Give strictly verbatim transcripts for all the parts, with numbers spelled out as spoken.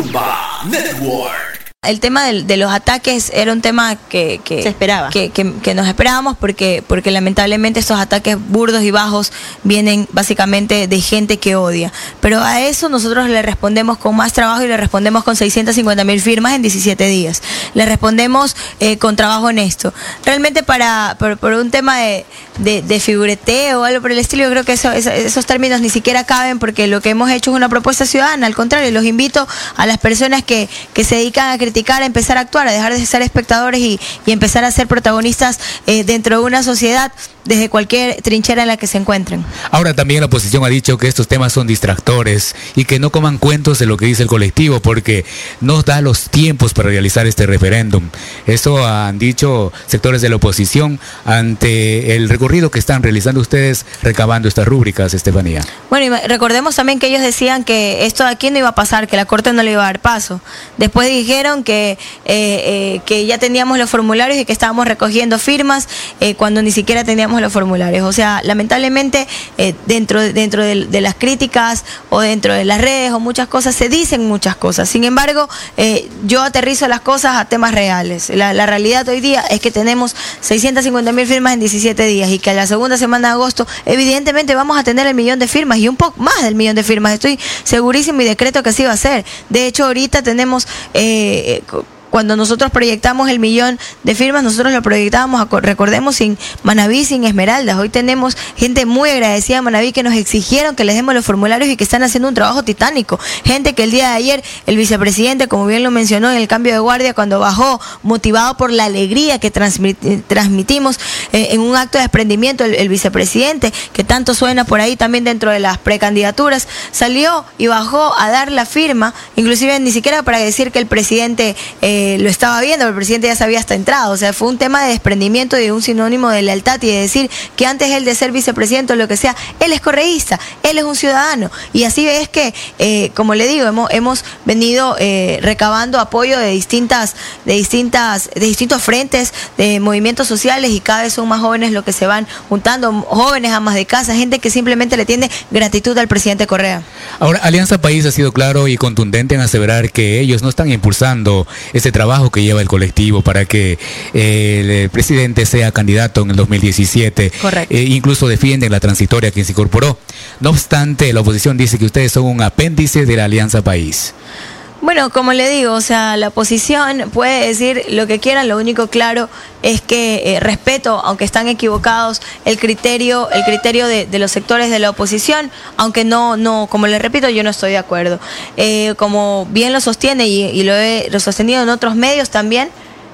Rumba Network. El tema de, de los ataques era un tema que, que se esperaba, que, que, que nos esperábamos porque, porque lamentablemente estos ataques burdos y bajos vienen básicamente de gente que odia. Pero a eso nosotros le respondemos con más trabajo y le respondemos con seiscientas cincuenta mil firmas en diecisiete días. Le respondemos eh, con trabajo honesto. Realmente para por, por un tema de, de, de figureteo o algo por el estilo, yo creo que eso, eso, esos términos ni siquiera caben porque lo que hemos hecho es una propuesta ciudadana. Al contrario, los invito a las personas que, que se dedican a criticar, a empezar a actuar, a dejar de ser espectadores y, y empezar a ser protagonistas eh, dentro de una sociedad desde cualquier trinchera en la que se encuentren. Ahora también la oposición ha dicho que estos temas son distractores y que no coman cuentos de lo que dice el colectivo porque no da los tiempos para realizar este referéndum. Eso han dicho sectores de la oposición ante el recorrido que están realizando ustedes recabando estas rúbricas, Estefanía. Bueno, y recordemos también que ellos decían que esto de aquí no iba a pasar, que la Corte no le iba a dar paso. Después dijeron que, eh, eh, que ya teníamos los formularios y que estábamos recogiendo firmas eh, cuando ni siquiera teníamos los formularios. O sea, lamentablemente eh, dentro, dentro de, de las críticas o dentro de las redes o muchas cosas se dicen muchas cosas. Sin embargo, eh, yo aterrizo las cosas a temas reales. La, la realidad hoy día es que tenemos seiscientas cincuenta mil firmas en diecisiete días y que a la segunda semana de agosto evidentemente vamos a tener el millón de firmas y un poco más del millón de firmas. Estoy segurísimo y decreto que así va a ser. De hecho, ahorita tenemos... Eh, Cuando nosotros proyectamos el millón de firmas, nosotros lo proyectábamos, recordemos, sin Manaví, sin Esmeraldas. Hoy tenemos gente muy agradecida a Manaví que nos exigieron que les demos los formularios y que están haciendo un trabajo titánico. Gente que el día de ayer, el vicepresidente, como bien lo mencionó en el cambio de guardia, cuando bajó, motivado por la alegría que transmit, transmitimos eh, en un acto de desprendimiento, el, el vicepresidente, que tanto suena por ahí también dentro de las precandidaturas, salió y bajó a dar la firma, inclusive ni siquiera para decir que el presidente... Eh, lo estaba viendo, pero el presidente ya sabía hasta entrado. O sea, fue un tema de desprendimiento y de un sinónimo de lealtad y de decir que antes él de ser vicepresidente o lo que sea, él es correísta, él es un ciudadano. Y así es que, eh, como le digo, hemos, hemos venido eh, recabando apoyo de distintas, de distintas, de distintos frentes, de movimientos sociales y cada vez son más jóvenes los que se van juntando, jóvenes amas de casa, gente que simplemente le tiene gratitud al presidente Correa. Ahora, Alianza País ha sido claro y contundente en aseverar que ellos no están impulsando ese trabajo que lleva el colectivo para que eh, el presidente sea candidato en el dos mil diecisiete. Correcto. Eh, incluso defienden la transitoria que se incorporó. No obstante, la oposición dice que ustedes son un apéndice de la Alianza País. Bueno, como le digo, o sea, la oposición puede decir lo que quieran, lo único claro es que eh, respeto, aunque están equivocados, el criterio, el criterio de, de los sectores de la oposición, aunque no, no, como les repito, yo no estoy de acuerdo. Eh, como bien lo sostiene y, y lo he lo sostenido en otros medios también,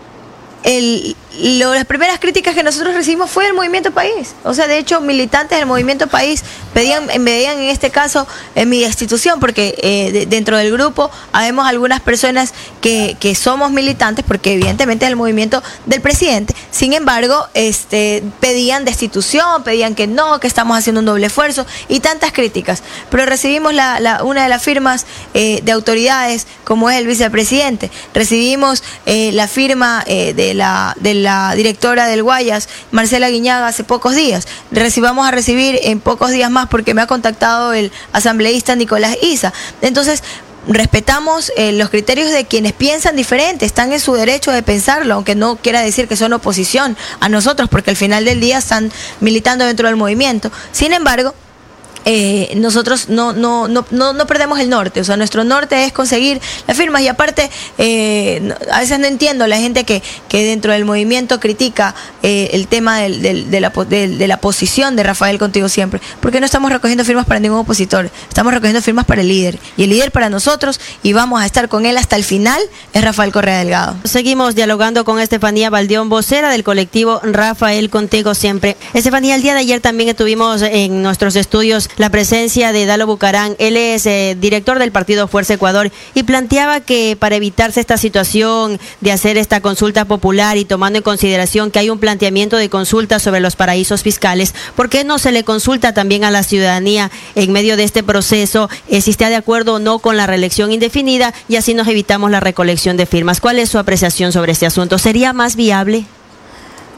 el, lo, las primeras críticas que nosotros recibimos fue del Movimiento País. O sea, de hecho, militantes del Movimiento País pedían, pedían en este caso en mi destitución, porque eh, de, dentro del grupo habemos algunas personas que, que somos militantes, porque evidentemente es el movimiento del presidente. Sin embargo, este, pedían destitución, pedían que no, que estamos haciendo un doble esfuerzo y tantas críticas. Pero recibimos la, la, una de las firmas eh, de autoridades, como es el vicepresidente. Recibimos eh, la firma eh, de la, de la directora del Guayas, Marcela Guiñaga, hace pocos días. Recibamos a recibir en pocos días más porque me ha contactado el asambleísta Nicolás Isa. Entonces, respetamos eh, los criterios de quienes piensan diferente, están en su derecho de pensarlo, aunque no quiera decir que son oposición a nosotros, porque al final del día están militando dentro del movimiento. Sin embargo, Eh, nosotros no, no, no, no, no perdemos el norte, o sea, nuestro norte es conseguir las firmas y aparte eh, a veces no entiendo la gente que, que dentro del movimiento critica eh, el tema del, del, de, la, de, de la posición de Rafael Contigo Siempre, porque no estamos recogiendo firmas para ningún opositor, estamos recogiendo firmas para el líder y el líder para nosotros y vamos a estar con él hasta el final, es Rafael Correa Delgado. Seguimos dialogando con Estefanía Baldión, vocera del colectivo Rafael Contigo Siempre. Estefanía, el día de ayer también tuvimos en nuestros estudios la presencia de Dalo Bucarán. Él es eh, director del partido Fuerza Ecuador y planteaba que para evitarse esta situación de hacer esta consulta popular y tomando en consideración que hay un planteamiento de consulta sobre los paraísos fiscales, ¿por qué no se le consulta también a la ciudadanía en medio de este proceso eh, si está de acuerdo o no con la reelección indefinida y así nos evitamos la recolección de firmas? ¿Cuál es su apreciación sobre este asunto? ¿Sería más viable?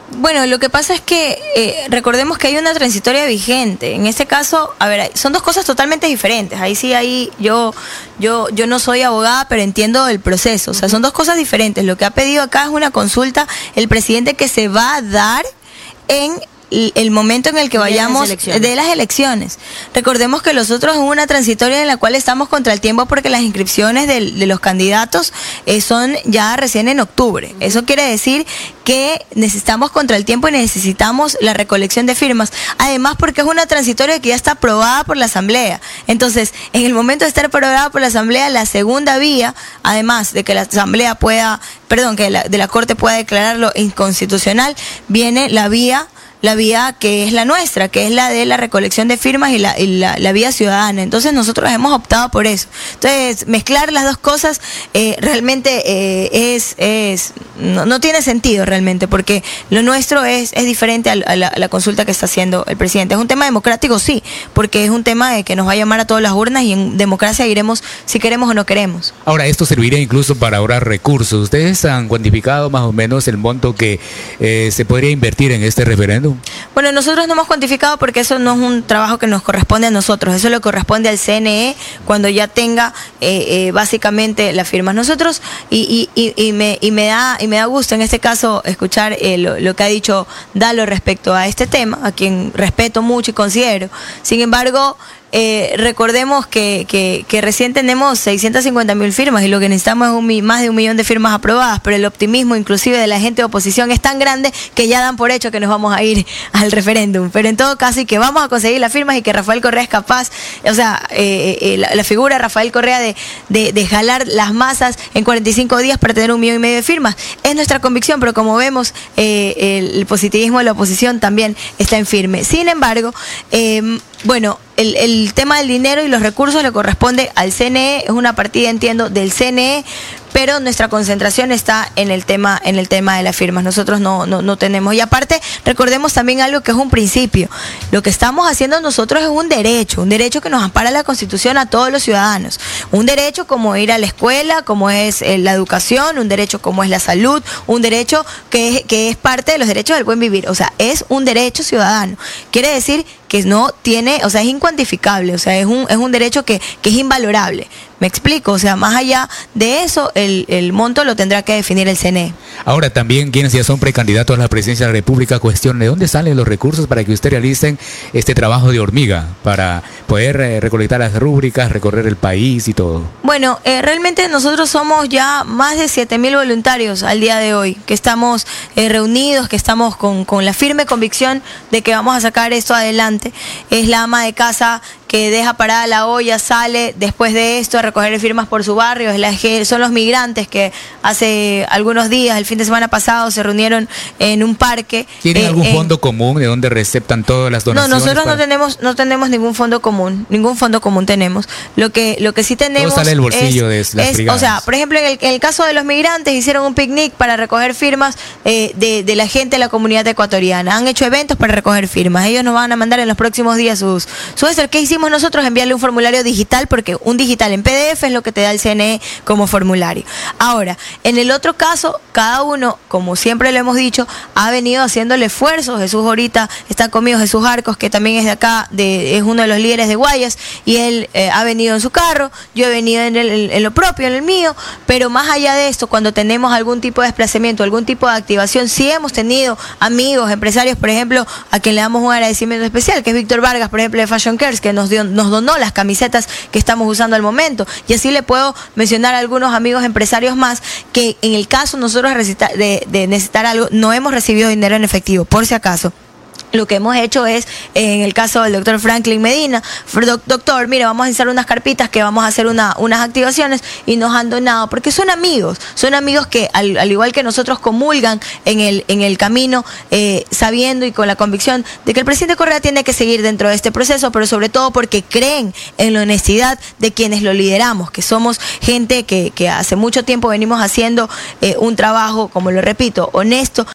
Bueno, lo que pasa es que eh, recordemos que hay una transitoria vigente. En este caso, a ver, son dos cosas totalmente diferentes. Ahí sí, ahí yo, yo, yo no soy abogada, pero entiendo el proceso. O sea, son dos cosas diferentes. Lo que ha pedido acá es una consulta el presidente que se va a dar en el momento en el que vayamos de las, de las elecciones. Recordemos que nosotros es una transitoria en la cual estamos contra el tiempo porque las inscripciones de, de los candidatos eh, son ya recién en octubre. Eso quiere decir que necesitamos contra el tiempo y necesitamos la recolección de firmas. Además porque es una transitoria que ya está aprobada por la Asamblea. Entonces, en el momento de estar aprobada por la Asamblea, la segunda vía, además de que la Asamblea pueda, perdón, que la, de la Corte pueda declararlo inconstitucional, viene la vía la vía que es la nuestra, que es la de la recolección de firmas y la, y la, la vía ciudadana. Entonces nosotros hemos optado por eso. Entonces mezclar las dos cosas eh, realmente eh, es, es no, no tiene sentido realmente, porque lo nuestro es, es diferente a, a, la, a la consulta que está haciendo el presidente. Es un tema democrático, sí, porque es un tema de que nos va a llamar a todas las urnas y en democracia iremos si queremos o no queremos. Ahora, esto serviría incluso para ahorrar recursos. ¿Ustedes han cuantificado más o menos el monto que eh, se podría invertir en este referéndum? Bueno, nosotros no hemos cuantificado porque eso no es un trabajo que nos corresponde a nosotros, eso le corresponde al C N E cuando ya tenga eh, eh, básicamente las firmas. Nosotros, y, y, y, me, y, me da, y me da gusto en este caso escuchar eh, lo, lo que ha dicho Dalo respecto a este tema, a quien respeto mucho y considero. Sin embargo, Eh, recordemos que, que, que recién tenemos seiscientas cincuenta mil firmas y lo que necesitamos es un, más de un millón de firmas aprobadas, pero el optimismo inclusive de la gente de oposición es tan grande que ya dan por hecho que nos vamos a ir al referéndum. Pero en todo caso, y que vamos a conseguir las firmas y que Rafael Correa es capaz, o sea, eh, eh, la, la figura de Rafael Correa de, de, de jalar las masas en cuarenta y cinco días para tener un millón y medio de firmas. Es nuestra convicción, pero como vemos, eh, el, el positivismo de la oposición también está en firme. Sin embargo, eh, bueno, El, el tema del dinero y los recursos le corresponde al C N E, es una partida, entiendo, del C N E, pero nuestra concentración está en el tema en el tema de las firmas. Nosotros no, no, no tenemos. Y aparte, recordemos también algo que es un principio. Lo que estamos haciendo nosotros es un derecho, un derecho que nos ampara la Constitución a todos los ciudadanos. Un derecho como ir a la escuela, como es eh, la educación, un derecho como es la salud, un derecho que es, que es parte de los derechos del buen vivir. O sea, es un derecho ciudadano. Quiere decir que no tiene, o sea, es incuantificable, o sea, es un, es un derecho que, que es invalorable. ¿Me explico? O sea, más allá de eso, el, el monto lo tendrá que definir el C N E. Ahora, también quienes ya son precandidatos a la presidencia de la República cuestionan de dónde salen los recursos para que ustedes realicen este trabajo de hormiga, para poder eh, recolectar las rúbricas, recorrer el país y todo. Bueno, eh, realmente nosotros somos ya más de siete mil voluntarios al día de hoy, que estamos eh, reunidos, que estamos con, con la firme convicción de que vamos a sacar esto adelante. Es la ama de casa que deja parada la olla, sale después de esto a recoger firmas por su barrio, es la, son los migrantes que hace algunos días, el fin de semana pasado, se reunieron en un parque. ¿Tienen eh, algún en, fondo común de donde receptan todas las donaciones? No, nosotros para... no tenemos no tenemos ningún fondo común, ningún fondo común tenemos. Lo que lo que sí tenemos todo sale del bolsillo es, de las es, brigadas. O sea, por ejemplo, en el, en el caso de los migrantes, hicieron un picnic para recoger firmas eh, de, de la gente de la comunidad ecuatoriana. Han hecho eventos para recoger firmas. Ellos nos van a mandar en los próximos días sus... sus ¿Qué hicimos nosotros? Enviarle un formulario digital, porque un digital en P D F es lo que te da el C N E como formulario. Ahora, en el otro caso, cada uno, como siempre lo hemos dicho, ha venido haciéndole esfuerzos. Jesús ahorita está conmigo, Jesús Arcos, que también es de acá, de, es uno de los líderes de Guayas, y él eh, ha venido en su carro, yo he venido en, el, en lo propio, en el mío, pero más allá de esto, cuando tenemos algún tipo de desplazamiento, algún tipo de activación, sí hemos tenido amigos, empresarios, por ejemplo, a quien le damos un agradecimiento especial, que es Víctor Vargas, por ejemplo, de Fashion Cares, que nos dio, nos donó las camisetas que estamos usando al momento. Y así le puedo mencionar a algunos amigos empresarios más que en el caso nosotros de, de necesitar algo, no hemos recibido dinero en efectivo, por si acaso. Lo que hemos hecho es, en el caso del doctor Franklin Medina, doctor, mira, vamos a hacer unas carpitas que vamos a hacer una, unas activaciones, y nos han donado, porque son amigos, son amigos que al, al igual que nosotros comulgan en el, en el camino, eh, sabiendo y con la convicción de que el presidente Correa tiene que seguir dentro de este proceso, pero sobre todo porque creen en la honestidad de quienes lo lideramos, que somos gente que, que hace mucho tiempo venimos haciendo eh, un trabajo, como lo repito, honesto.